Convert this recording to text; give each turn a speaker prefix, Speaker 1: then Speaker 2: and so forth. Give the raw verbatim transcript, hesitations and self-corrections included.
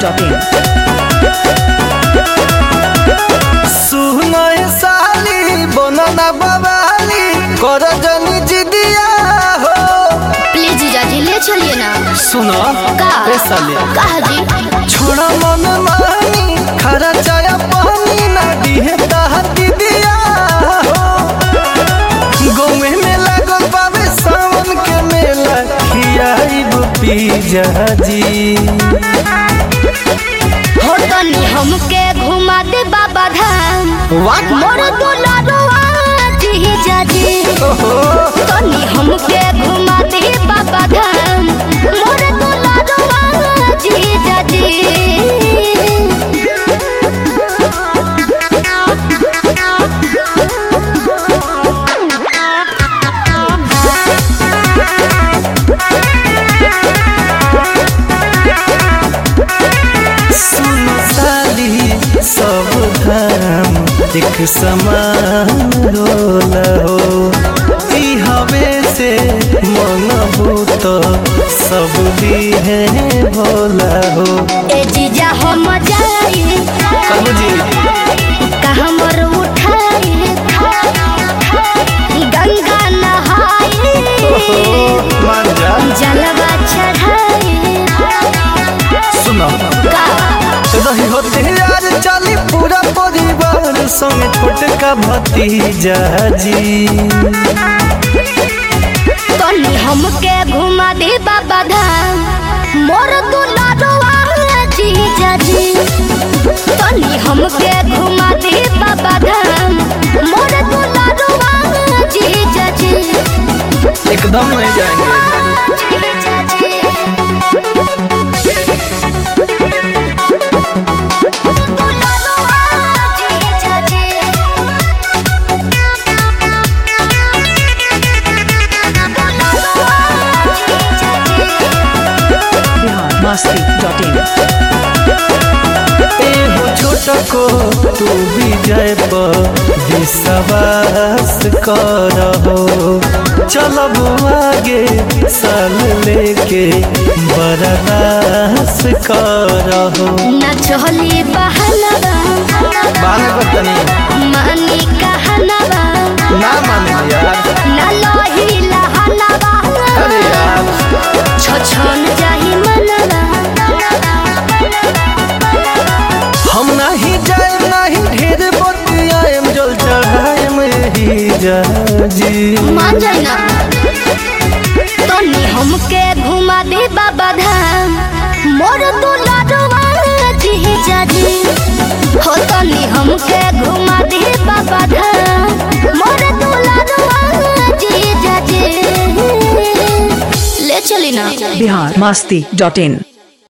Speaker 1: Dot in.
Speaker 2: सुनो साली बनना बवाली कर जनी जिदिया हो।
Speaker 3: प्लीज जीजा जी ले चलिए ना।
Speaker 2: सुनो
Speaker 3: का
Speaker 2: ए साली
Speaker 3: कहा जी
Speaker 2: छोड़ा मन मानी खरा चाया पानी ना दिहे ताहती दिया हो। गौवे में लागल बाबे सावन के मेला खियाई पी जी
Speaker 3: हो तनी हमके घुमा दे बाबा धाम। मोर दुलारुआ जीजा जी तनी हमके घुमा दे बाबा धाम। मोर दुलारुआ जीजा जी
Speaker 2: सब धाम एक समान रोला हो। ई हवे से मन भूत सब दिहे भोला हो।
Speaker 3: ए जीजा हम जाई
Speaker 2: कहू जी
Speaker 3: कहाँ मोर उठाई गंगा नहाई
Speaker 2: मान जा
Speaker 3: जलवा चढ़ाई।
Speaker 2: सुनो रही होते यार चली पूरा परिवार संग छोटका भतीजा जी
Speaker 3: तनी हमके घुमा दे बाबा धाम। मोर दुलारुआ जीजा जी तनी हमके घुमा दे बाबा धाम। मोर दुलारुआ जीजा जी
Speaker 2: एकदम नहीं जाएंगे।
Speaker 3: जीजा जी
Speaker 1: मस्ती डॉट इन।
Speaker 2: छोटको तू भी जय विश्वास करहो। चलब आगे साल लेके बर्दाश्त करहो।
Speaker 3: न चली बहनवा
Speaker 2: माने बतनी
Speaker 3: मानी कहनवा
Speaker 2: ना माने यार
Speaker 3: न लोही लहनवा
Speaker 2: अरे यार
Speaker 3: छछन जाही मनवा।
Speaker 2: हम नहीं जाए नहीं ढेर बतियाएम जल चढ़ाएम ही जा जी
Speaker 3: मान जाए ना तनी हमके घुमा दे बाबा धाम। मोर दुलारुआ जीजा जी हो तनी हमके घुमा दे बाबा धाम। मोर दुलारुआ जीजा जी ले चली ना।
Speaker 1: बिहार मस्ती डॉट इन।